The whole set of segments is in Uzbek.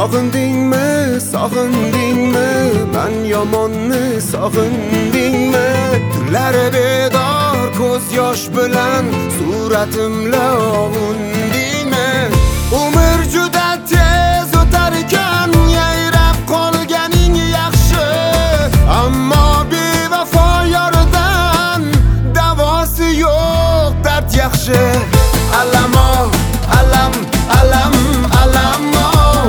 Sog'indingmi, sog'indingmi, men yomonni sog'indingmi? Tunlari bedor ko'z yosh bilan suratimla ovundingmi? Umr juda tez o'tar ekan, yayrab qolganing yaxshi, ammo bevafo yordan davosi yo'q, dard yaxshi. Alamo, alam, alam, alamo.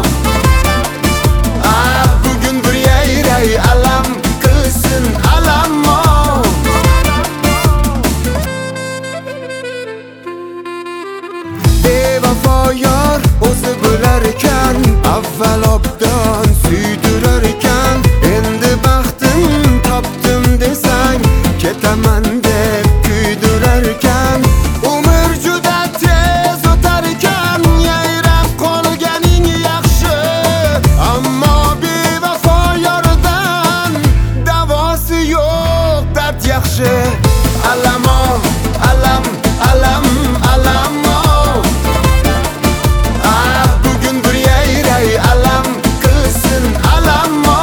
Bugun bir yayray alam qilsin alamo. Bevafo yor o'zi bo'lar ekan, avval obdan suydirar ekan. Endi baxtim topdim desang, ketaman deb kuydirar ekan. Umr juda tez o'tar ekan, yayrab qolganing yaxshi, ammo bevafo yordan davosi yo'q, dard yaxshi. Alamo, alam, alam, alamo. Bugun bir yayray alam qilsin alamo.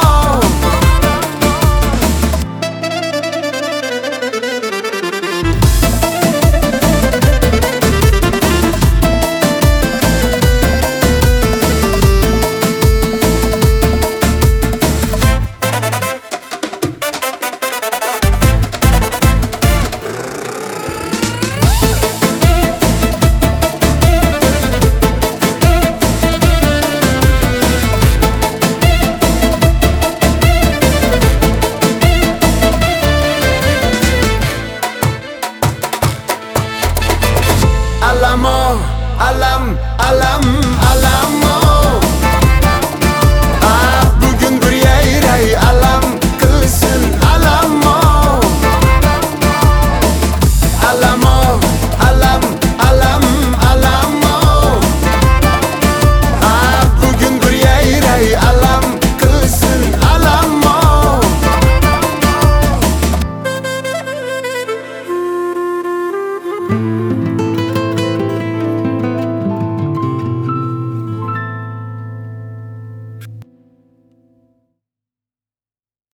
Alamo, alam, alam, alamo. Bugun bir yayray alam qilsin alamo. Alamo, alam, alam, alamo. Bugun bir yayray alam qilsin alamo.